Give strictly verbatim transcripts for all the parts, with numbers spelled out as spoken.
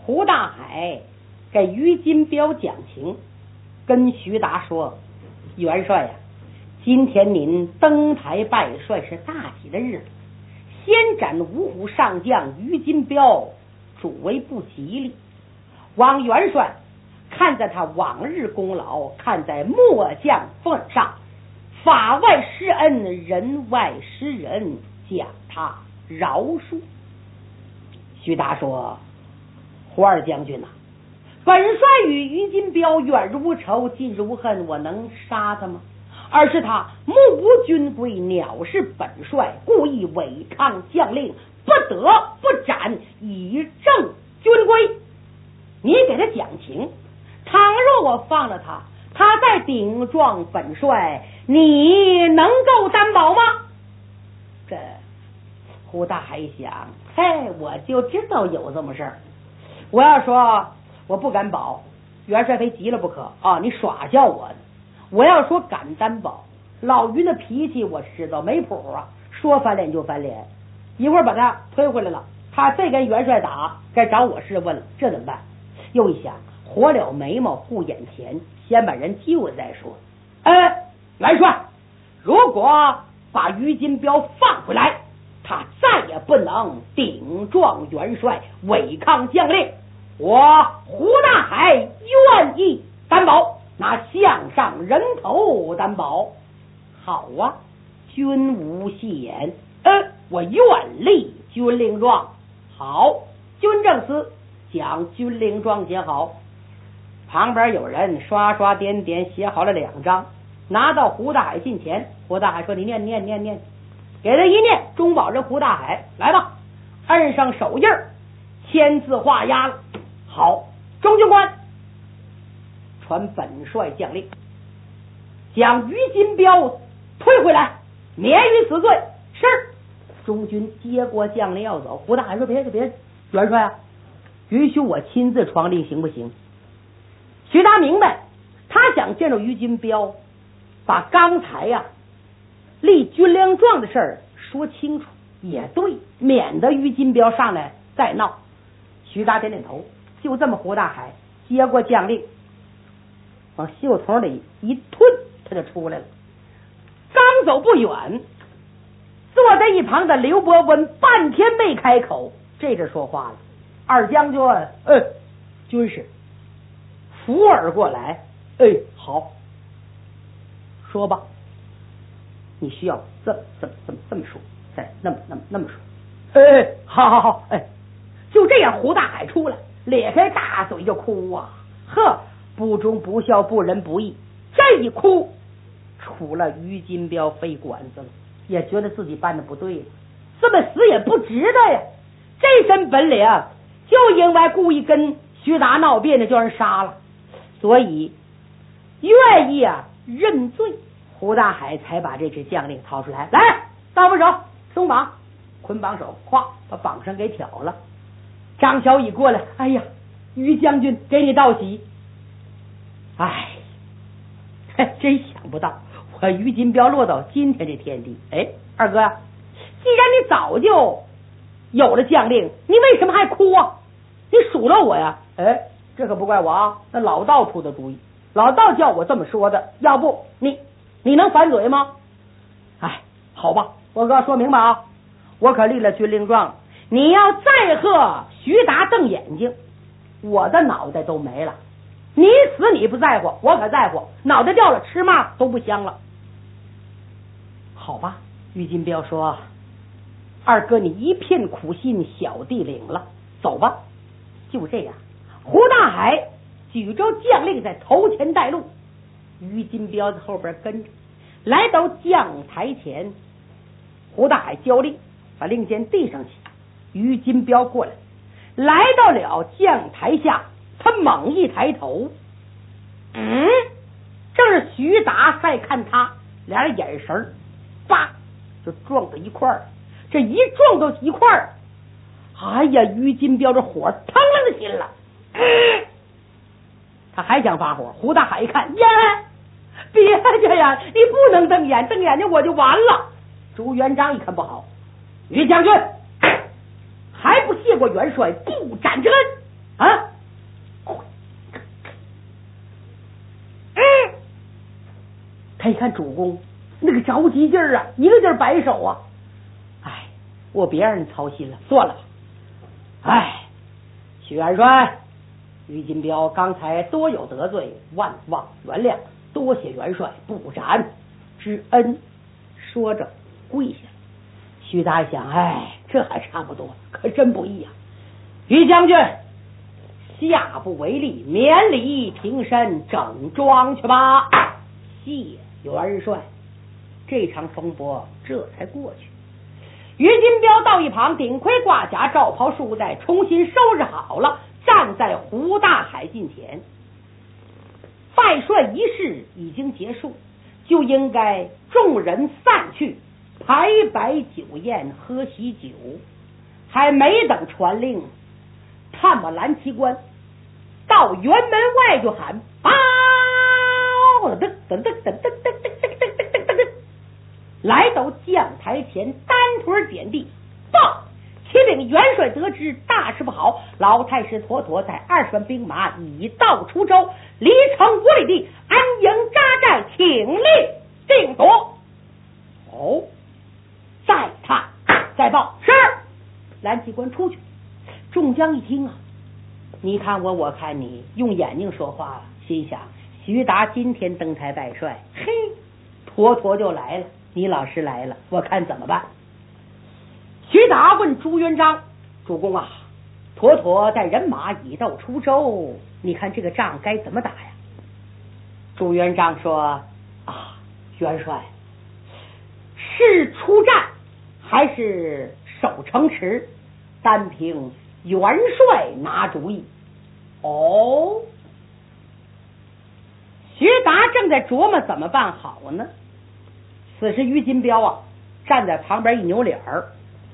胡大海给于金彪讲情，跟徐达说：“元帅呀、啊，今天您登台拜帅是大喜的日子，先斩五虎上将于金彪，主为不吉利。望元帅看在他往日功劳，看在末将份上，法外施恩，人外施仁，将他饶恕。”徐达说：“胡二将军呐、啊，本帅与于金彪远如仇，近如恨，我能杀他吗？而是他目无军规，藐视本帅，故意违抗将令，不得不斩，以正军规。你给他讲情，倘若我放了他，他再顶撞本帅，你能够担保吗？”这胡大海想，嘿，我就知道有这么事儿。我要说我不敢保，元帅非急了不可啊！你耍笑我呢。我要说敢担保，老于的脾气我知道没谱啊，说翻脸就翻脸，一会儿把他推回来了，他再跟元帅打，该找我试问了，这怎么办？又一想，活了眉毛护眼前，先把人救了再说。哎，元帅，如果把于金彪放回来，他再也不能顶撞元帅，违抗将令。我胡大海愿意担保，拿项上人头担保。好啊，君无戏言，呃，我愿立军令状。好，军政司将军令状写好。旁边有人刷刷点点写好了两张，拿到胡大海近前。胡大海说：“你念念念念。”给他一念，中保人胡大海来吧，摁上手印儿，签字画押了。好，中军官传本帅将令，将于金彪推回来，免于死罪。是。中军接过将令要走，胡大海说：“别别，元帅啊，允许我亲自传令行不行？”徐达明白，他想见着于金彪，把刚才呀、啊、立军令状的事儿说清楚，也对，免得于金彪上来再闹。徐达点点头，就这么胡大海接过将令，往袖筒里一吞，他就出来了。刚走不远，坐在一旁的刘伯温半天没开口，这阵说话了：“二将军，呃，军师。”扶耳过来，哎，好，说吧，你需要这么这么这么这么说，再那么那么那么说，哎，好好好，哎，就这样，胡大海出来，咧开大嘴就哭啊，呵，不忠不孝，不仁不义，这一哭，除了于金彪飞管子了，也觉得自己办的不对了，这么死也不值得呀，这身本领就因为故意跟徐达闹别扭，叫人杀了。所以愿意啊认罪，胡大海才把这支将令掏出来，来，刀斧手松绑，捆绑手，咵把绑绳给挑了。张小乙过来，哎呀，于将军给你道喜。哎，真想不到我于金彪落到今天这天地。哎，二哥，既然你早就有了将令，你为什么还哭啊？你数落我呀？哎，这可不怪我啊，那老道出的主意，老道叫我这么说的，要不你你能反嘴吗？哎，好吧，我哥说明白啊，我可立了军令状，你要再和徐达瞪眼睛，我的脑袋都没了。你死你不在乎，我可在乎，脑袋掉了吃嘛都不香了。好吧，于金彪说：“二哥你一片苦心，小弟领了，走吧。”就这样，胡大海举着将令在头前带路，于金彪在后边跟着，来到将台前，胡大海交令，把令箭递上去，于金彪过来，来到了将台下，他猛一抬头，嗯，正是徐达在看他，俩人眼神叭就撞到一块儿，这一撞到一块儿，哎呀，于金彪这火腾楞起了，嗯，他还想发火，胡大海一看，呀，别这样，你不能瞪眼，瞪眼睛我就完了。朱元璋一看不好，于将军还不谢过元帅不斩之恩啊！ 他一看主公那个着急劲儿啊，一个劲儿摆手啊，哎，我别让人操心了，算了吧。哎，徐元帅，于金彪刚才多有得罪，万望原谅，多谢元帅不斩之恩。说着跪下。徐达想，哎，这还差不多，可真不易啊。于将军，下不为例，免礼平身，整装去吧。谢元帅。这场风波这才过去。于金彪到一旁，顶盔挂甲，罩袍束带，重新收拾好了，站在胡大海近前。拜帅仪式已经结束，就应该众人散去，排摆酒宴，喝喜酒。还没等传令，探马蓝旗官到辕门外就喊：报！噔噔噔噔噔噔噔噔噔噔噔，来到将台前，单腿点地，报！启禀元帅得知大事不好，老太师妥妥带二十万兵马已到滁州，离城五里地安营扎寨，请令定夺。哦，再探再报。是。蓝旗官出去。众将一听啊，你看我我看你，用眼睛说话了，心想徐达今天登台拜帅，嘿，妥妥就来了，你老师来了，我看怎么办。徐达问朱元璋：主公啊，妥妥带人马已到滁州，你看这个仗该怎么打呀？朱元璋说：啊，元帅，是出战还是守城池，单凭元帅拿主意。哦，徐达正在琢磨怎么办好呢。此时于金彪啊站在旁边一扭脸儿，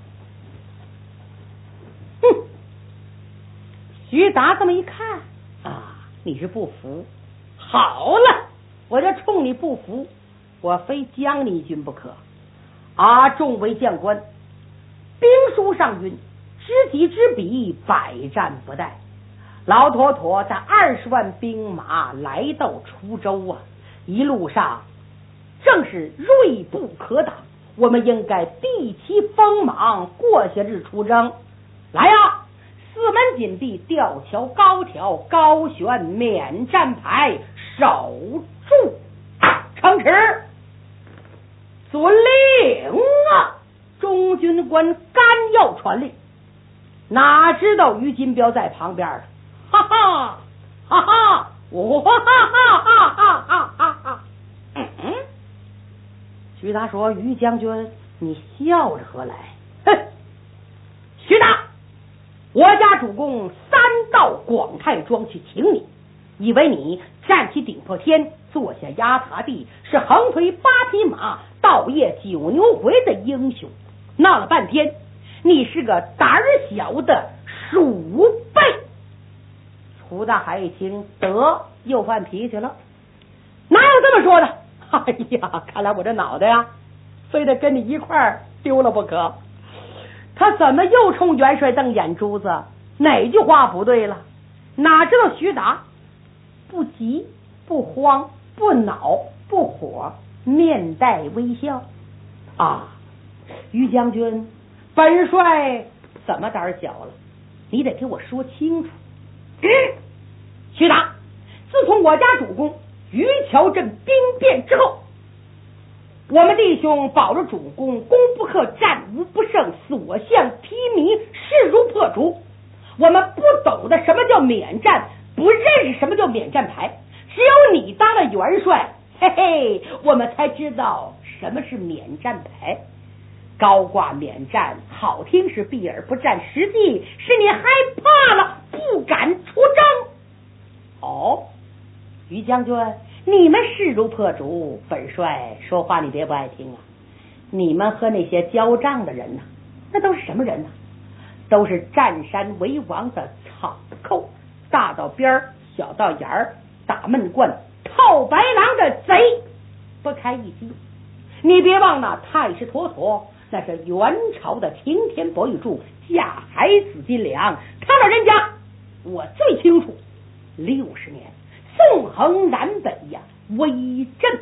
哼！徐达这么一看啊，你是不服？好了，我就冲你不服，我非将你一军不可。啊，众位将官，兵书上云：知己知彼，百战不殆。老妥妥带二十万兵马来到滁州啊，一路上正是锐不可挡，我们应该避其锋芒，过下日出征。来呀，四门紧闭，吊桥高挑，高悬免战牌，守住城池。遵令啊！中军官干要传令，哪知道于金彪在旁边，哈哈哈哈，我哈哈哈哈哈哈哈。嗯，徐达说：于将军，你笑着何来？哼！徐达，我家主公三到广泰庄去请你，以为你站起顶破天，坐下压塌地，是横推八匹马，倒夜九牛回的英雄。闹了半天，你是个胆儿小的鼠辈。胡大海一听，得又犯脾气了，哪有这么说的？哎呀，看来我这脑袋呀，非得跟你一块儿丢了不可。他怎么又冲元帅瞪眼珠子？哪句话不对了？哪知道徐达不急不慌不恼不火，面带微笑。啊，于将军，本帅怎么胆小了？你得给我说清楚。嗯，徐达，自从我家主公于桥镇兵变之后，我们弟兄保着主公，攻不克，战无不胜，所向披靡，势如破竹。我们不懂得什么叫免战，不认识什么叫免战牌，只有你当了元帅，嘿嘿，我们才知道什么是免战牌。高挂免战，好听是避而不战，实际是你害怕了，不敢出征。哦，于将军，你们势如破竹，本帅说话你别不爱听啊。你们和那些交账的人呢、啊，那都是什么人呢、啊？都是占山为王的草寇，大到边儿，小到眼儿，打闷棍，套白狼的贼，不开一击。你别忘了，太师妥妥那是元朝的擎天博玉柱，架海紫金梁，他老人家我最清楚。六十年纵横南北呀，威震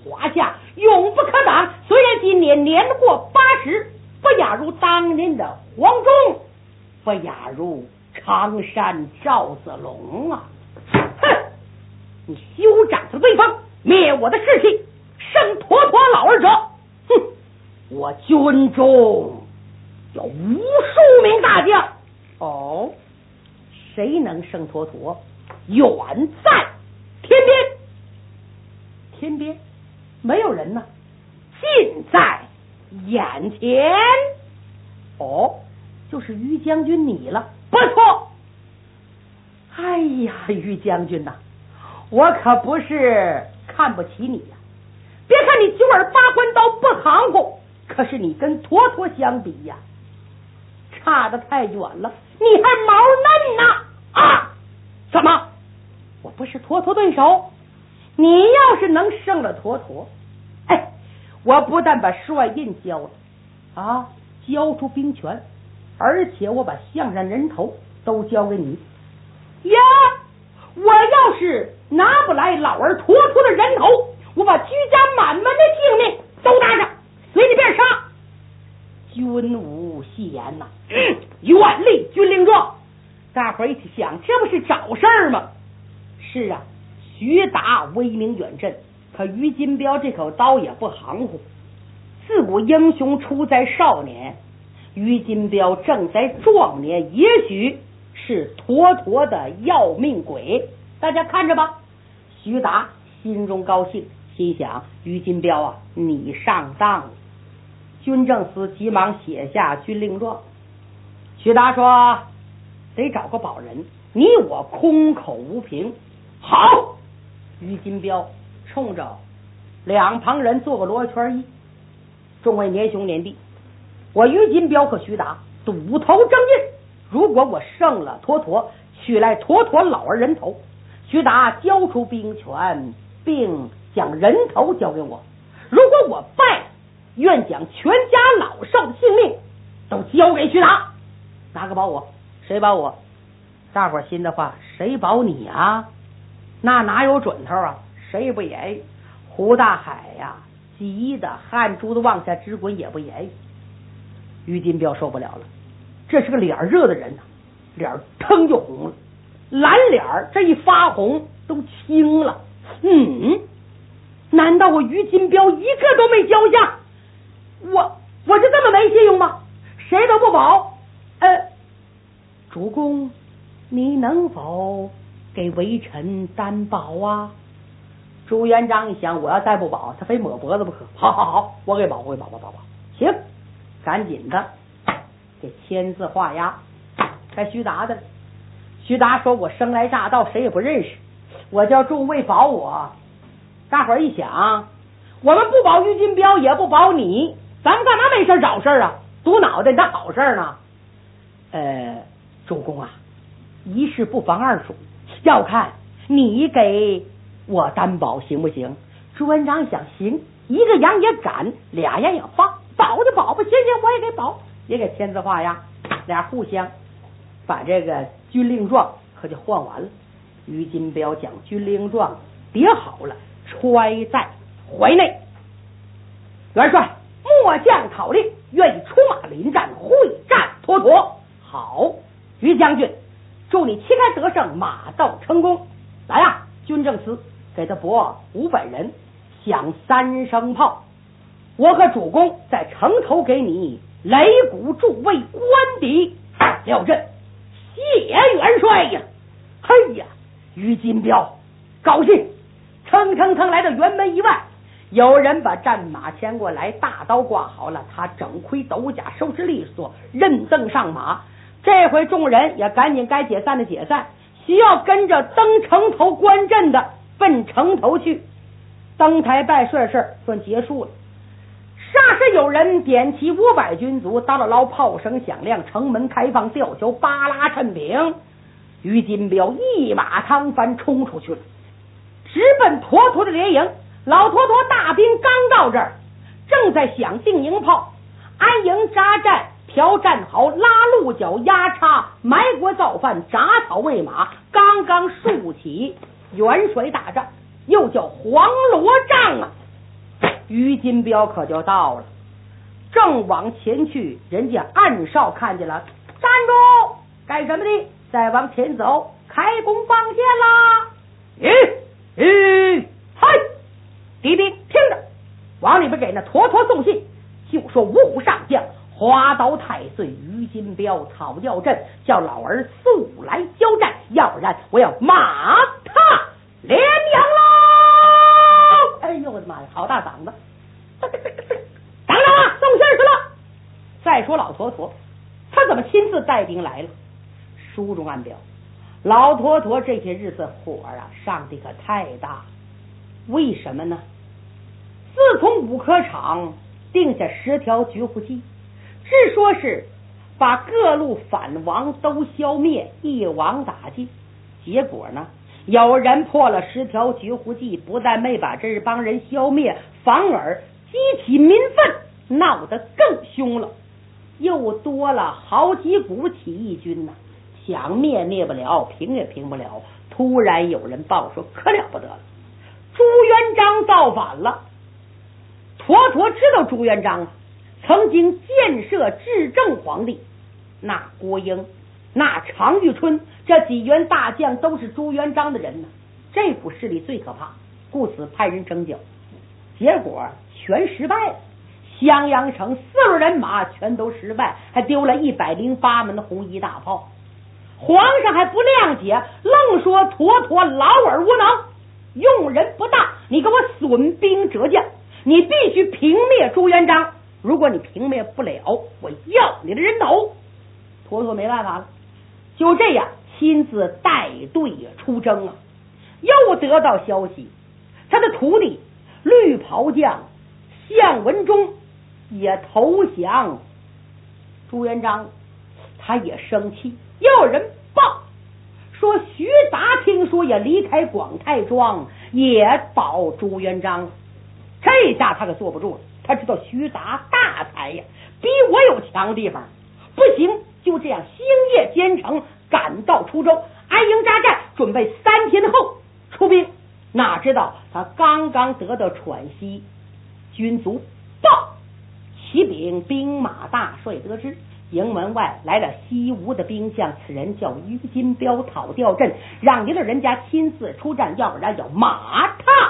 华夏，永不可挡。虽然今年年过八十，不亚如当年的黄忠，不亚如常山赵子龙啊！哼，你休长他的威风，灭我的士气，胜妥妥老儿者，哼，我军中有无数名大将。哦，谁能胜妥妥？远在天边，天边没有人呢，近在眼前。哦，就是于将军你了。不错。哎呀，于将军呐、啊，我可不是看不起你呀、啊。别看你九耳八关刀不含糊，可是你跟妥妥相比呀、啊，差得太远了。你还毛嫩呢啊！怎么？我不是妥妥对手？你要是能胜了妥妥，哎，我不但把帅印交了啊，交出兵权，而且我把项上人头都交给你呀！我要是拿不来老儿妥妥的人头，我把居家满门的性命都搭上，随你便杀。军无戏言呐、嗯，愿立军令状。大伙儿一起想，这不是找事儿吗？是啊，徐达威名远震，可于金彪这口刀也不含糊。自古英雄出在少年，于金彪正在壮年，也许是妥妥的要命鬼。大家看着吧。徐达心中高兴，心想于金彪啊，你上当了。军政司急忙写下军令状。徐达说得找个保人，你我空口无凭。好，于金彪冲着两旁人做个罗圈揖。众位年兄年弟，我于金彪和徐达赌头争印，如果我胜了妥妥，取来妥妥老儿人头，徐达交出兵权，并将人头交给我；如果我败，愿将全家老少的性命都交给徐达。哪个保我？谁保我？大伙儿心的话，谁保你啊？那哪有准头啊？谁也不言语。胡大海呀、啊，急得汗珠子往下直滚，也不言语。于金彪受不了了，这是个脸热的人呐、啊，脸腾就红了，蓝脸这一发红都青了。嗯，难道我于金彪一个都没交下？我我就这么没信用吗？谁都不保？呃，主公，你能否给微臣担保啊？朱元璋一想，我要再不保，他非抹脖子不可。好好好，我给保，我给保，保保保。行，赶紧的给签字画押。该徐达的了。徐达说：“我生来乍到，谁也不认识，我叫众位保我。”大伙儿一想，我们不保于金彪，也不保你，咱们干嘛没事找事啊？堵脑袋，那好事呢？呃，主公啊，一事不妨二主，要看你给我担保行不行？朱元璋想行，一个羊也赶，俩羊也放，保就保吧，行行，我也给保，也给签字画押，俩互相把这个军令状可就换完了。于金彪将军令状叠好了，揣在怀内。元帅，末将讨令，愿意出马临战，会战妥妥。好，于将军，祝你旗开得胜，马到成功。来啊，军政司给他拨五百人，响三声炮。我和主公在城头给你擂鼓助威，官邸料阵。谢元帅呀！嘿呀，于金彪高兴，蹭蹭蹭来到辕门以外，有人把战马牵过来，大刀挂好了，他整盔斗甲，收拾利索，认凳上马。这回众人也赶紧该解散的解散，需要跟着登城头观阵的奔城头去。登台拜帅事算结束了。霎时有人点起五百军卒，叨唠唠，炮声响亮，城门开放，吊桥巴拉趁平。于金彪一马趟翻冲出去了，直奔妥妥的连营。老妥妥大兵刚到这儿，正在响定营炮，安营扎寨，调战壕，拉鹿角，压叉，埋锅造饭，铡草喂马，刚刚竖起元帅大战，又叫黄罗帐啊！ 于金彪可就到了，正往前去，人家暗哨看见了，站住！干什么的？再往前走，开弓放箭啦！咦咦，嗨！敌兵听着，往里边给那坨坨送信，就说五虎上将花刀太岁于金彪讨教阵，叫老儿速来交战，要不然我要马踏连阳喽！哎呦我的妈呀，好大嗓子！等等啊，送信去了。再说老坨坨，他怎么亲自带兵来了？书中暗表，老坨坨这些日子火啊上的可太大，为什么呢？自从五科场定下十条绝户计，只说是把各路反王都消灭，一网打尽。结果呢，有人破了十条绝户计，不但没把这帮人消灭，反而激起民愤，闹得更凶了，又多了好几股起义军呢、啊。想灭灭不了，平也平不了。突然有人报说，可了不得了，朱元璋造反了。坨坨知道朱元璋啊，曾经建设至正皇帝，那郭英、那常遇春这几员大将都是朱元璋的人呢。这股势力最可怕，故此派人征剿，结果全失败了。襄阳城四路人马全都失败，还丢了一百零八门的红衣大炮。皇上还不谅解，愣说坨坨老而无能，用人不当，你给我损兵折将，你必须平灭朱元璋。如果你平灭不了，我要你的人头。坨坨没办法了，就这样亲自带队出征啊。又得到消息，他的徒弟绿袍将项文忠也投降朱元璋，他也生气。又有人报说徐达听说也离开广太庄，也保朱元璋。这下他可坐不住了，他知道徐达大才呀，比我有强地方，不行，就这样星夜兼程赶到出州，安营扎寨，准备三天后出兵。哪知道他刚刚得到喘息，军卒报启禀兵马大帅得知，营门外来了西吴的兵将，此人叫于金彪，讨调阵，让您的人家亲自出战，要不然要马踏